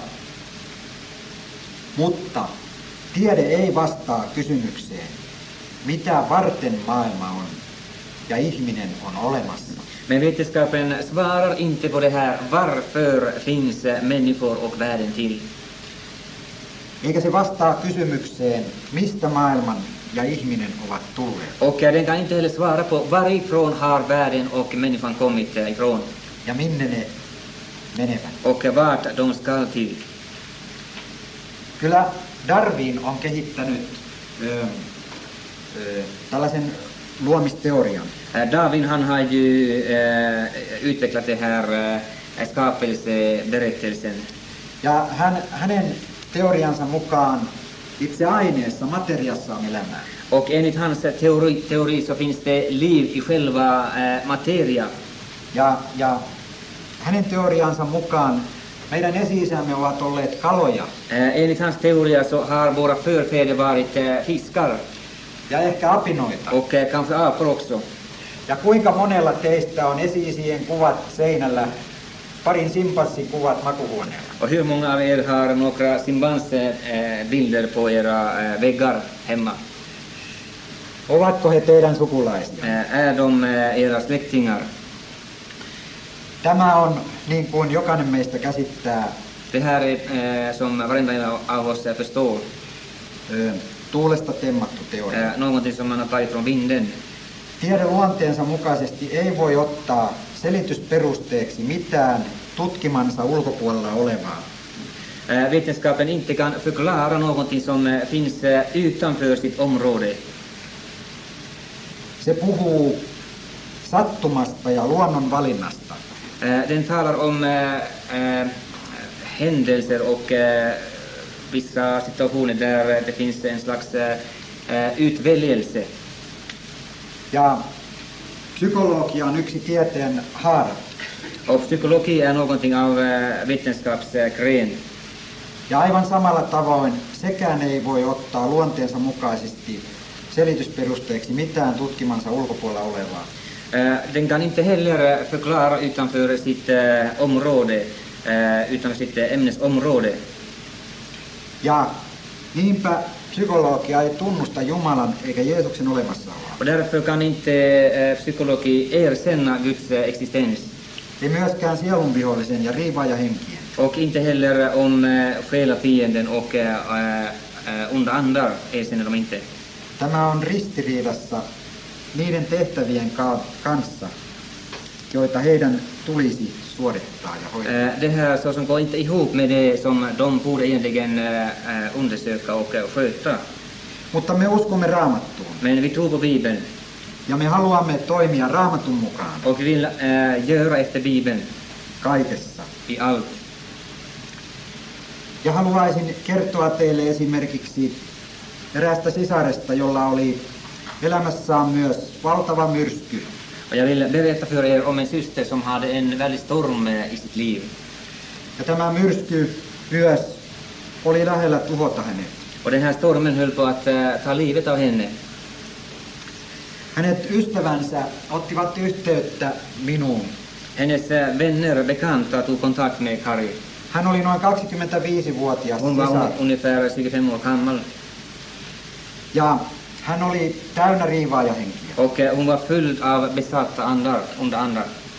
Mutta tiede ei vastaa kysymykseen, mitä varten maailma on ja ihminen on olemassa. Men vetenskapen svarar inte på det här, varför finns eh, människor och världen till? Eikä se vastaa kysymykseen, mistä maailman ja ihminen ovat tulleet Och eh, den kan inte heller svara på varifrån har världen och människan kommit eh, ifrån. ja minne ne menevät. Och eh, vart de ska till. Kyllä Darwin on kehittänyt ö, ö, tällaisen luomisteorian. Eh, Darwin han har ju eh, utvecklat det här eh, skapelseberättelsen. Ja hän, hänen teoriansa mukaan itse aineessa, materiassa on elämää. Och enligt hans teori, teori så finns det liv i själva eh, materia. Ja, ja hänen teoriansa mukaan meidän esi-isämme ovat olleet kaloja Eh, enligt hans teoria så har våra förfäder varit eh, fiskar ja ehkä apinoita. och eh, kanske apor också. Ja kuinka monella teistä on esi-isien kuvat seinällä, parin simpanssin kuvat makuhuoneella? Och hur många av er har några simpansebilder eh, på era eh, väggar hemma? Ovatko he teidän sukulaisia? Eh, är de eh, era släktingar? Tämä on, niin kuin jokainen meistä käsittää, Det här är eh, som varenda en av oss eh, förstår. ö, tuulesta temmattu teoria. Eh, någonting som man har tagit från vinden. Tiede luonteensa mukaisesti ei voi ottaa selitysperusteeksi mitään tutkimansa ulkopuolella olevaa. Eh, vetenskapen inte kan förklara någonting som eh, finns eh, utanför sitt område. Se puhuu sattumasta ja luonnon valinnasta. Eh, den talar om eh, eh, händelser och eh, vissa situationer där det finns en slags eh, utväljelse. Ja psykologia on yksi tieteen haara. Och psykologi är någonting av eh, vetenskapsgren. Ja aivan samalla tavoin sekään ei voi ottaa luonteensa mukaisesti selitysperusteeksi mitään tutkimansa ulkopuolella olevaa. Eh, Den kan inte heller förklara utanför sitt eh, område, eh, utanför sitt eh, ämnesområde. Ja niinpä psykologia ei tunnusta Jumalan eikä Jeesuksen olemassaoloa. Och därför kan inte eh, psykologi erkänna Guds eh, existens. Ei myöskään sielunvihollisen ja riivaajahenkien. Och inte heller om eh, själafienden och eh, eh, onda andar erkänner de inte. Tämä on ristiriidassa niiden tehtävien ka- kanssa, joita heidän tulisi suorittaa ja hoitaa. Eh, Det här så som går inte ihop med det som de borde egentligen eh, undersöka och eh, sköta. Mutta me uskomme Raamattuun Men vi tror på Bibeln ja me haluamme toimia Raamatun mukaan och vill eh, göra efter Bibeln kaikessa. i allt. Ja haluaisin kertoa teille esimerkiksi eräästä sisaresta, jolla oli elämässään myös valtava myrsky. Och jag vill berätta för er om en syster som hade en väldigt storm eh, i sitt liv. Ja tämä myrsky myös oli lähellä tuhota hänet. Och den här stormen höll på att eh, ta livet av henne. Hänet ystävänsä ottivat yhteyttä minuun. Hennes eh, vänner, bekanta tog kontakt med Kari. Hän oli noin kaksikymmentäviisivuotias Hon var sisar. un- ungefär tjugofem år gammal. Ja hän oli täynnä riivaajahenkiä. Och eh, hon var full av besatta andar, onda andar.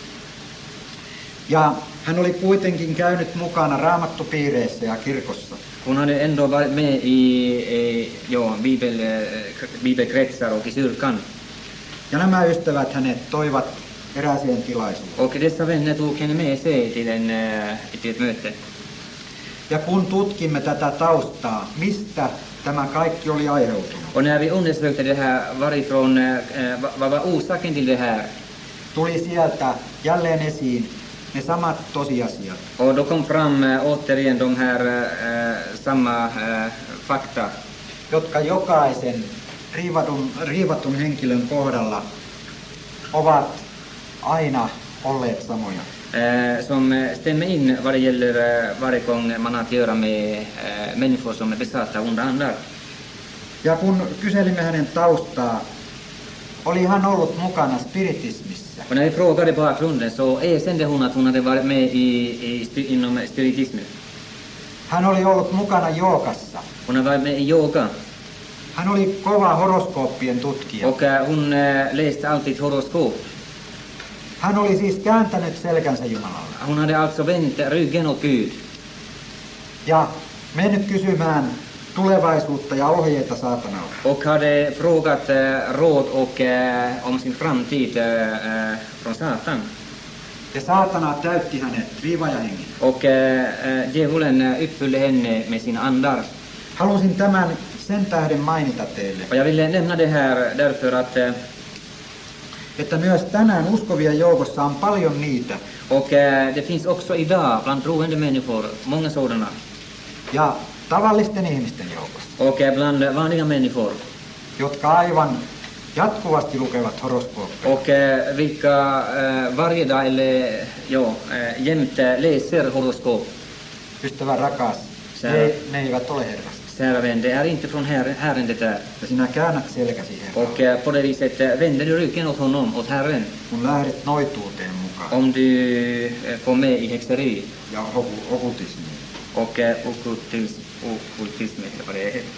Ja hän oli kuitenkin käynyt mukana raamattupiireissä ja kirkossa. Hon hade ändå varit med i, i ja, bibel, eh, bibelkretsar och i kyrkan. Ja nämä ystävät hänet toivat erääseen tilaisuuteen. Och dessa vänner tog henne med sig till, en, eh, till ett möte. Ja kun tutkimme tätä taustaa, mistä tämä kaikki oli aiheutunut, Och när vi undersökte det här, varifrån, eh, vad, vad var orsaken till det här? tuli sieltä jälleen esiin ne samat tosiasiat. Och då kom fram eh, återigen de här eh, samma eh, fakta, Jotka jokaisen riivatun, riivatun henkilön kohdalla ovat aina olleet samoja. eh, som eh, stämmer in vad det gäller eh, varje gång man har att göra med eh, människor som är besatta av onda andar. Ja kun kyselimme hänen taustaa, oli hän ollut mukana spiritismissa. Och när vi frågade bakgrunden så erkände hon att hon hade varit med i, i, sti- inom spiritismen. Hän oli ollut mukana joogassa. Hon har varit med i yoga Hän oli kova horoskooppien tutkija. och eh, hon eh, läste alltid horoskop. Hän oli siis kääntänyt selkänsä Jumalalle Hon hade alltså vänt ryggen åt Gud ja mennyt kysymään tulevaisuutta ja ohjeita saatanalta. och hade frågat eh, råd och, eh, om sin framtid eh, eh, från Satan. Ja saatana täytti hänet riivaajahengen. Och eh, eh, djävulen eh, uppfyllde henne med sina andar. Halusin tämän sen tähden mainita teille, Och jag ville nämna det här därför att eh, että myös tänään uskovien joukossa on paljon niitä, och eh, det finns också idag bland troende människor många sådana. ja tavallisten ihmisten joukossa, Och eh, bland vanliga människor. jotka aivan jatkuvasti lukevat horoskooppeja. Och eh, vilka eh, varje dag eller ja, eh, jämt eh, läser horoskop. Ystävä rakas, Sä- ne, ne eivät ole Herrasta. Kära vän, det är inte från här, Herren det är. Ja sinä käännät selkäsi Herralle, Och eh, på det viset eh, vänder du ryggen åt honom, åt Herren. kun lähdet noituuteen mukaan Om du eh, får med i häxeri ja oku- okutismiin. och eh, okkultism, okkultism eller vad det är.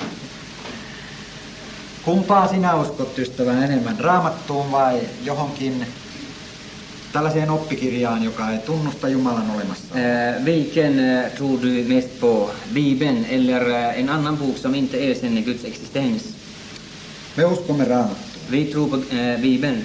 Kumpaa sinä uskot, ystävä, enemmän? Raamattuun vai johonkin tällaiseen oppikirjaan, joka ei tunnusta Jumalan olemassa? Eh, vilken eh, tror du mest på? Bibeln eller eh, en annan bok som inte erkänner Guds existens? Me uskomme Raamattuun. Vi tror på eh, Bibeln.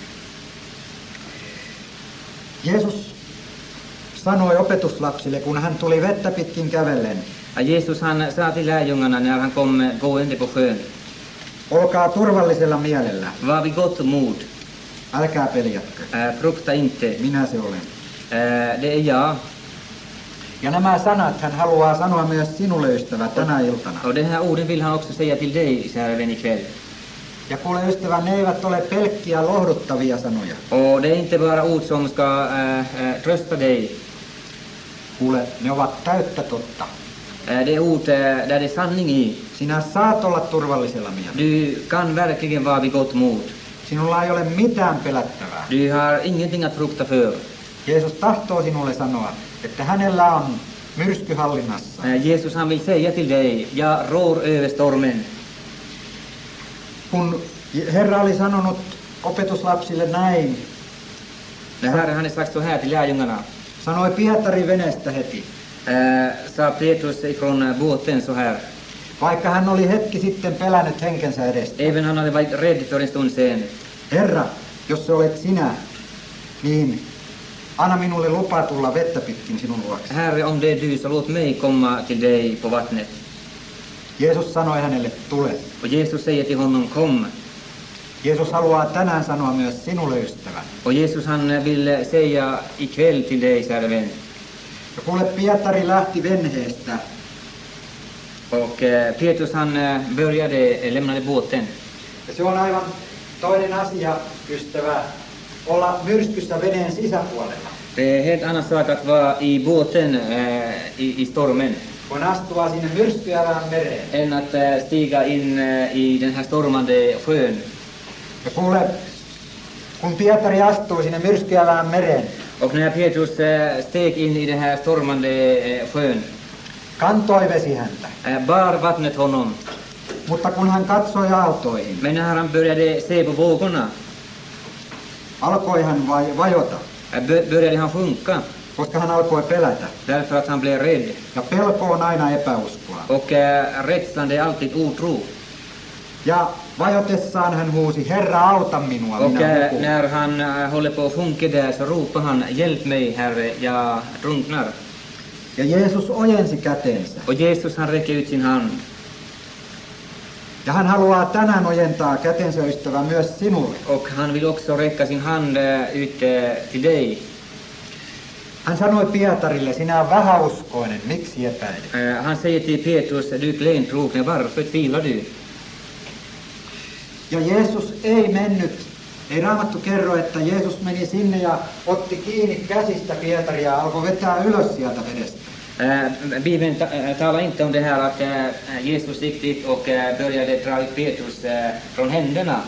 Jeesus sanoi opetuslapsille, kun hän tuli vettä pitkin kävellen, Ja Jesus han sa till lärjungarna när han kom eh, gående på sjön: olkaa turvallisella mielellä, var vid gott mod, älkää peljätkö, eh, frukta inte, minä se olen. eh, det är jag. Ja nämä sanat hän haluaa sanoa myös sinulle, ystävä, tänä iltana. Och den här orden vill han också säga till dig, kära vän, ikväll. Ja kuule, ystävä, ne eivät ole pelkkiä lohduttavia sanoja. Och det är inte bara ord som ska eh, eh, trösta dig. Kuule, ne ovat täyttä totta. Eh, det är ord eh, där det är sanning i. Sinä saat olla turvallisella mielellä. Du kan verkligen vara vid gott mod. Sinulla ei ole mitään pelättävää. Du har ingenting att frukta för. Jeesus tahtoo sinulle sanoa, että hänellä on myrsky hallinnassa. Eh, Jesus han vill säga till dig, jag rår över stormen. Kun Herra oli sanonut opetuslapsille näin, När Herren han är sagt så här till lärjungarna, sanoi Pietari veneestä heti, eh, sa Petrus ifrån båten så här. vaikka hän oli hetki sitten pelännyt henkensä edestä. Även han hade varit rädd för en stund sedan. Herra, jos se olet sinä, niin anna minulle lupa tulla vettä pitkin sinun luokse. Herre, om det är du, så låt mig komma till dig på vattnet. Jeesus sanoi hänelle, tule. Och Jesus säger till honom, kom. Jeesus haluaa tänään sanoa myös sinulle, ystävä. Och Jesus han vill säga ikväll till dig, kära vän. Ja kuule, Pietari lähti venheestä. Och eh, Petrus han eh, började, eh, lämnade båten. Ja se on aivan toinen asia, ystävä, olla myrskyssä veneen sisäpuolella. Det är helt annan sak att vara i båten eh, i, i stormen Kun astua sinne myrskyävään mereen. än att eh, stiga in eh, i den här stormande sjön. Ja kuule, kun Pietari astui sinne myrskyävään mereen, Och när Petrus eh, steg in i den här stormande eh, sjön, kantoi vesi häntä. eh, bar vattnet honom. Mutta kun hän katsoi aaltoihin, Men när han började se på vågorna, alkoi hän vai- vajota, eh, bö- började han sjunka. koska hän alkoi pelätä. Därför att han blev rädd. Ja pelko on aina epäuskoa. Och eh, rädslan är alltid otro. Ja vajotessaan hän huusi, Herra, auta minua, Och minä eh, hukun. när han eh, håller på att sjunka där så ropar han, hjälp mig Herre, jag drunknar. Ja Jeesus ojensi käteensä. Och Jesus han räcker ut sin hand. Ja hän haluaa tänään ojentaa kätensä, ystävä, myös sinulle. Och han vill också räcka sin hand eh, ut eh, till dig. Hän sanoi Pietarille, sinä on vähäuskoinen, miksi epäilet? Eh, han säger till Petrus, du är klentrogen, varför tvivlar du? Ja Jeesus ei mennyt, ei Raamattu kerro, että Jeesus meni sinne ja otti kiinni käsistä Pietaria ja alkoi vetää ylös sieltä vedestä. Eh, Bibeln ta- eh, talar inte om det här att eh, Jesus gick dit och eh, började dra ut Petrus eh, från händerna.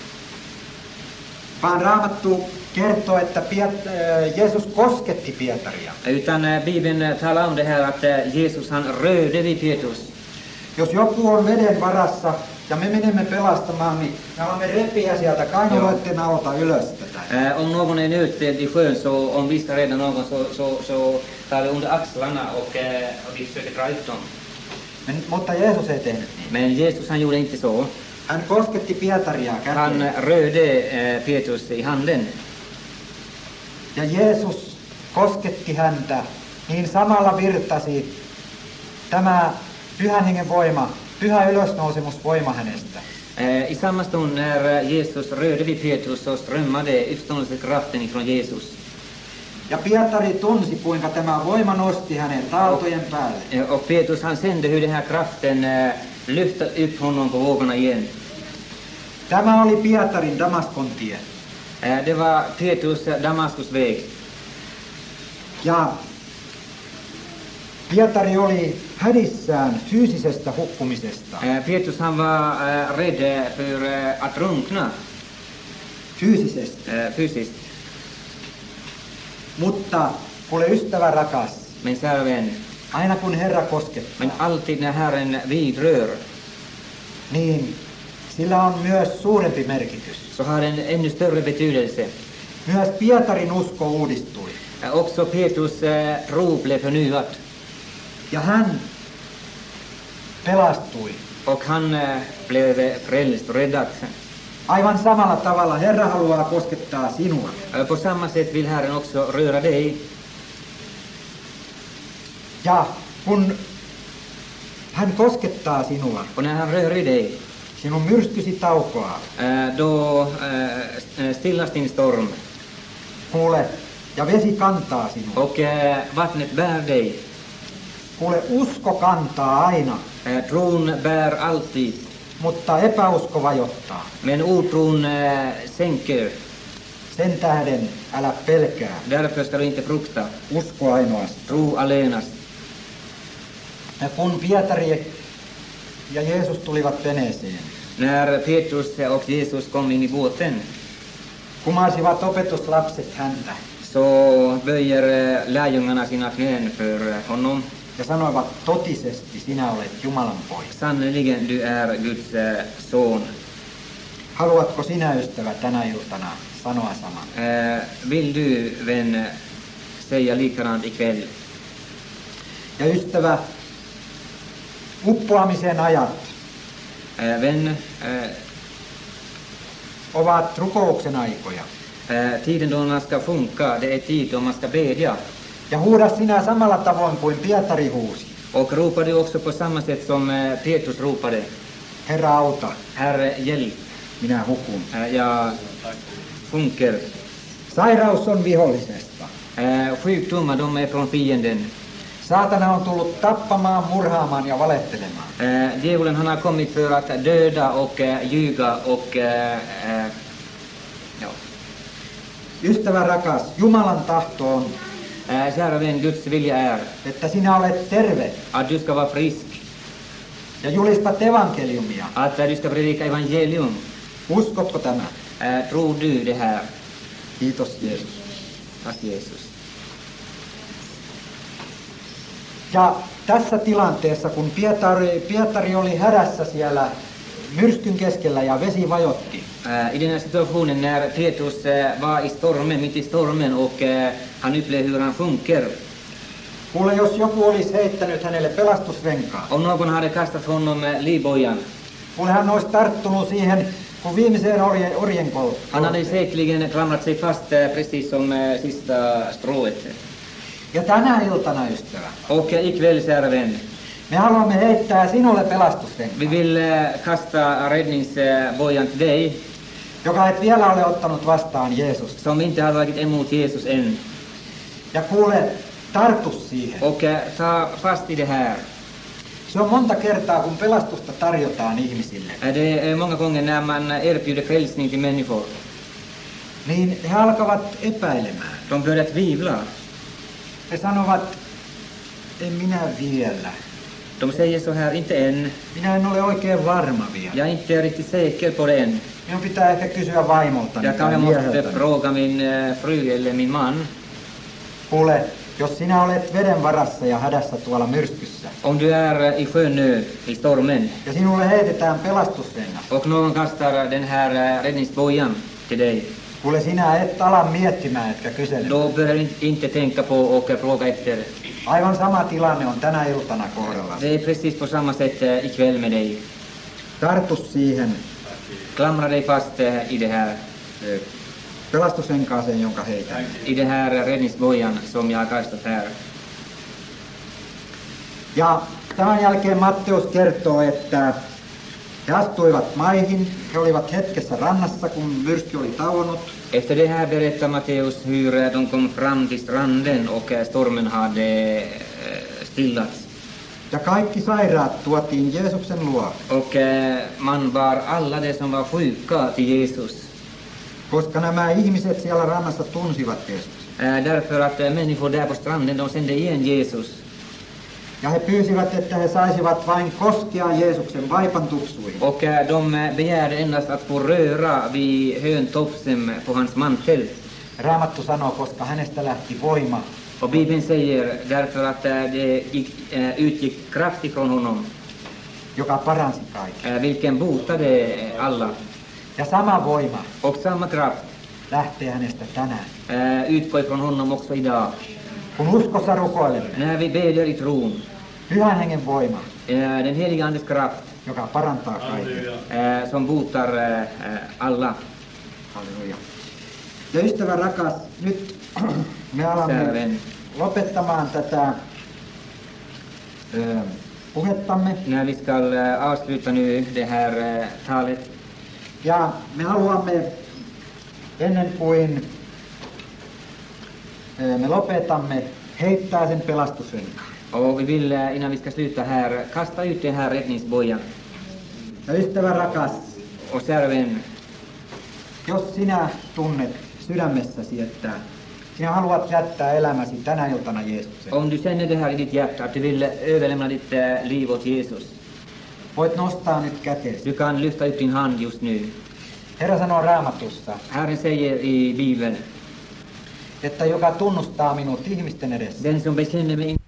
Vaan Raamattu kertoo, että Piet- äh, Jeesus kosketti Pietaria. Utan eh, Bibeln eh, talar om det här att eh, Jesus han rörde vid Petrus. Jos joku on veden varassa ja me menemme pelastamaan, niin me alamme repiä sieltä kainaloiden alta ylös tätä. Eh, om någon är nödställd i sjön, så om vi ska rädda någon, så, så, så tar vi under axlarna och, eh, och vi försöker dra ut dem. Men, mutta Jeesus ei tehnyt niin. Men Jesus han gjorde inte så. Hän kosketti Pietaria Han käteen. rörde eh, Petrus i handen. Ja Jeesus kosketti häntä, niin samalla virtasi tämä pyhän hengen voima, pyhä ylösnousemusvoima hänestä. Eh, I samma stund när Jesus rörde vid Petrus så strömmade uppståndelsekraften ifrån Jesus. Ja Pietari tunsi, kuinka tämä voima nosti hänet aaltojen päälle. Eh, och Petrus han kände hur den här kraften eh, lyfte upp honom på vågorna igen. Tämä oli Pietarin Damaskon tie. Eh, det var Petrus Damaskusväg. Ja Pietari oli hädissään fyysisestä hukkumisesta. Eh, Petrus han var eh, rädd för eh, att drunkna Fyysisesti. eh, fysiskt. Mutta kuule, ystävä rakas, Men kära vän, aina kun Herra koskettaa, men alltid när Herren vidrör, niin sillä on myös suurempi merkitys. så har den ännu större betydelse. Myös Pietarin usko uudistui. Eh, också Petrus eh, tro blev förnyat. Ja hän pelastui. Och han eh, blev frälst och räddad. Aivan samalla tavalla Herra haluaa koskettaa sinua. Eh, På samma sätt vill Herren också röra dig. Ja kun hän koskettaa sinua, Och när han rör i dig, sinun myrskysi taukoaa. eh, då eh, stillas din storm. Kuule, ja vesi kantaa sinua. Och eh, vattnet bär dig. Kuule, usko kantaa aina, Eh, Tron bär alltid. mutta epäusko vajottaa. Men otron eh, sänker. Sen tähden älä pelkää. Därför ska du inte frukta. Usko ainoastaan. Tro allenast. Ja kun Pietari ja Jeesus tulivat veneeseen, När Petrus och Jesus kom in i båten kumarsivat opetuslapset häntä så böjer eh, lärjungarna sina knän för eh, honom. ja sanoivat, totisesti sinä olet Jumalan poika. Sannerligen, du är Guds eh, son. Haluatko sinä, ystävä, tänä iltana sanoa saman? Eh, vill du, vän, säga likadant ikväll? Ja ystävä, uppoamisen ajat Eh, vän, eh, ovat rukouksen aikoja. eh, tiden då man ska funka, det är tid då man ska bedja. Ja huuda sinä samalla tavoin kuin Pietari huusi. Och ropar du också på samma sätt som eh, Petrus ropade. Herra, auta, Herre, hjälp, minä hukun. eh, jag sjunker. Sairaus on vihollisesta. Eh, sjukdomar, de är från fienden. Saatana on tullut tappamaan, murhaamaan ja valehtelemaan. Eh, djävulen han har kommit för att döda och eh, ljuga och eh, eh, ja. Ystävä rakas, Jumalan tahto on, eh, kära vän, Guds vilja är että sinä olet terve att du ska vara frisk, ja julistat evankeliumia. att eh, du ska predika evangelium. Uskotko tämä? Eh, tror du det här? Kiitos Jeesus. Tack Jesus. Ja tässä tilanteessa, kun Pietari, Pietari oli hädässä siellä myrskyn keskellä ja vesi vajotti, Eh, I den här situationen när Petrus eh, var i stormen, mitt i stormen och eh, han upplevde hur han sjunker. kuule, jos joku olisi heittänyt hänelle pelastusrenkaan, Om någon hade kastat honom eh, livbojan, kuule, hän olisi tarttunut siihen, kun viimeiseen orje, orjenkolkkaan. han hade säkerligen klamrat sig fast eh, precis som eh, sista strået. Ja tänä iltana, ystävä, Och eh, ikväll, kära vän, me haluamme heittää sinulle vi pelastusrenkaan, vill eh, kasta räddningsbojan till dig joka et vielä ole ottanut vastaan Jeesusta. som inte har tagit emot Jesus än. Ja kuule, tartu siihen. Och eh, ta fast i det här. Se on monta kertaa, kun pelastusta tarjotaan ihmisille, Eh, Det är många gånger när man erbjuder frälsning till människor. niin he alkavat epäilemään. De börjar tvivla. He sanovat, en minä vielä. De säger så här, inte än. Minä en ole oikein varma vielä. Jag är inte riktigt säker på det än. Minun pitää ehkä kysyä vaimoltani Jag tai kanske måste mieheltäni. fråga min eh, fru eller min man. Kuule, jos sinä olet veden varassa ja hädässä tuolla myrskyssä, Om du är eh, i sjönöd, i stormen, ja sinulle heitetään pelastusrengas, och någon kastar den här eh, räddningsbojan till dig, kuule, sinä et ala miettimään etkä kysele. då börjar du inte- inte tänka på och eh, fråga efter. Aivan sama tilanne on tänä iltana kohdalla. Det är precis på samma sätt eh, ikväll med dig. Tartu siihen Klamra dig fast eh, i det här, eh, pelastusrenkaaseen, jonka heitän. i det här räddningsbojan som jag har kastat här. Ja tämän jälkeen Matteus kertoo, että he astuivat maihin, he olivat hetkessä rannassa, kun myrsky oli tauonnut. Efter det här berättar Matteus hur eh, de kom fram till stranden och eh, stormen hade eh, stillats. Ja kaikki sairaat tuotiin Jeesuksen luo, Och eh, man bar alla de som var sjuka till Jesus. koska nämä ihmiset siellä rannassa tunsivat Jeesus. Eh, därför att eh, människor där på stranden, de kände igen Jesus. Ja he pyysivät, että he saisivat vain koskea Jeesuksen vaipan tupsuihin. Och eh, de eh, begärde endast att få röra vid höntofsen på hans mantel. Raamattu sanoo, koska hänestä lähti voima, Och Bibeln säger därför att eh, det gick, eh, utgick kraft ifrån honom, joka paransi kaiken. eh, vilken botade eh, alla. Ja sama voima Och samma kraft lähtee hänestä tänään. eh, utgår ifrån honom också idag. Kun uskossa rukoilemme, När vi ber i tron, Pyhän Hengen voima, eh, den heliga Andes kraft joka parantaa kaiken. eh, som botar eh, eh, alla. Halleluja. Ja ystävä rakas, nyt me Kära alamme vän, lopettamaan tätä ö, puhettamme. när vi ska eh, avsluta nu det här eh, talet, Ja me haluamme ennen kuin ö, me lopetamme heittää sen pelastusrenkaan. och vi vill eh, innan vi ska sluta här kasta ut den här räddningsbojan. Ja ystävä rakas, Och kära vän, jos sinä tunnet sydämessäsi, että sinä haluat jättää elämäsi tänä iltana Jeesukseen, om du känner det här i ditt hjärta att du vill överlämna ditt eh, liv åt Jesus, Voit nostaa nyt kätesi. Du kan lyfta upp din hand just nu. Herra sanoo Raamatussa, Herren säger i Bibeln, että joka tunnustaa minut ihmisten edessä, den som bekänner mig